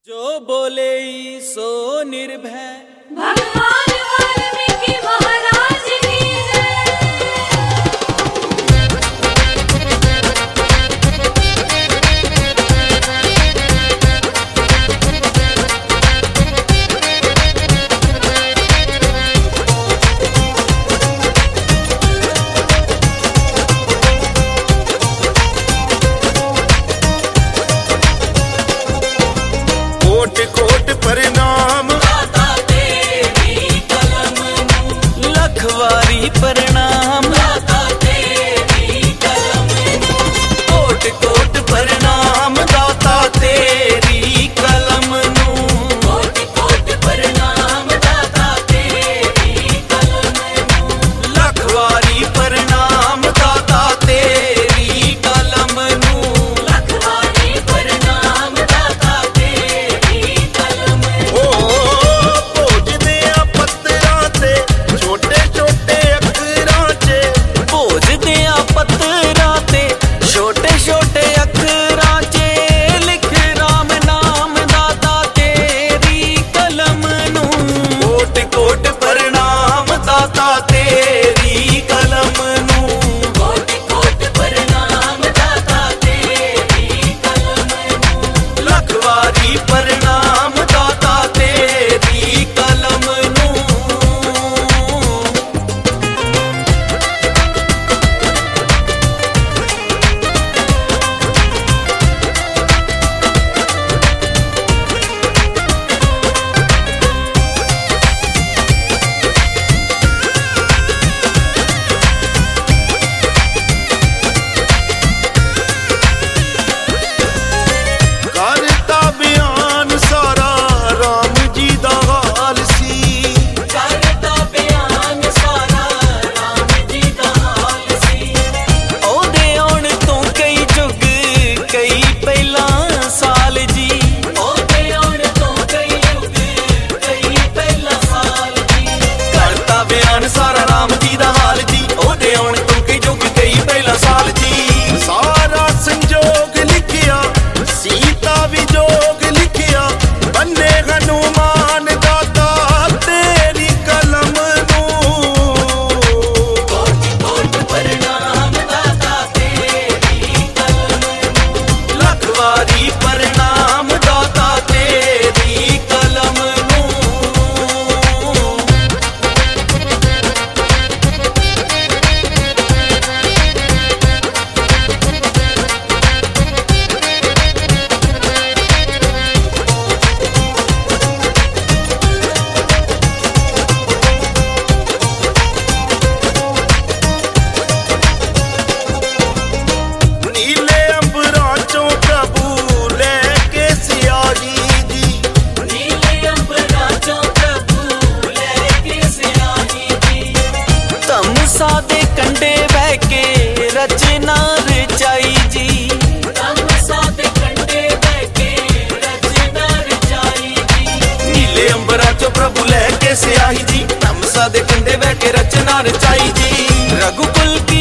जो बोले सो निर्भय भगवान वाल्मीकि महाराज की कोट कोट प्रणाम दाता तेरी कलम नू लखवारी प्रणाम दाता तेरी कलम नू कोट कोट प्रणाम दाता तेरी कलम नू कोट कोट प्रणाम दाता तेरी कलम नू लखवारी प्रणाम दाता तेरी कलम नू लखवारी प्रणाम दाता तेरी कलम ओ भोजदे पत्तरां ते छोटे छोटे अखरां च भोजदे पत्तरां ते छोटे छोटे अखरां च लिख राम नाम दाता तेरी कलम नू कोट कोट प्रणाम दाता तेरी कलम नू कोट कोट प्रणाम दाता तेरी कलम नू लखवारी प्रणाम दाता तेरी कलम नू करता बयान सारा राम जी दा हाल सी करता बयान सारा राम जी दा हाल सी ओदे आउण तो कई जुग कई पहला साल जी ओदे आउण तो कई जुग कई पहला साल जी करता बयान सारा राम जी दा हाल जी ओदे आउण तो कई जुग कई पहला साल जी सारा संजोग लिखिया सीता विजोग लिखिया बन्ने हनुमान दाता तेरी कलम नू कोटि कोटि प्रणाम दाता तेरी कलम नू लखवारी प्रणाम दाता तेरी कलम नू नीले अंबरां चों प्रभु लेके सियाही जी नीले अंबरां चों प्रभु लेके सियाही जी तमसा दे कंडे बह के रचना रचाई जी तमसा दे कंडे बह के रचना रचाई जी नीले अंबरां चों प्रभु लेके सियाही जी तमसा दे कंडे बह के रचना रचाई जी रघुकुल की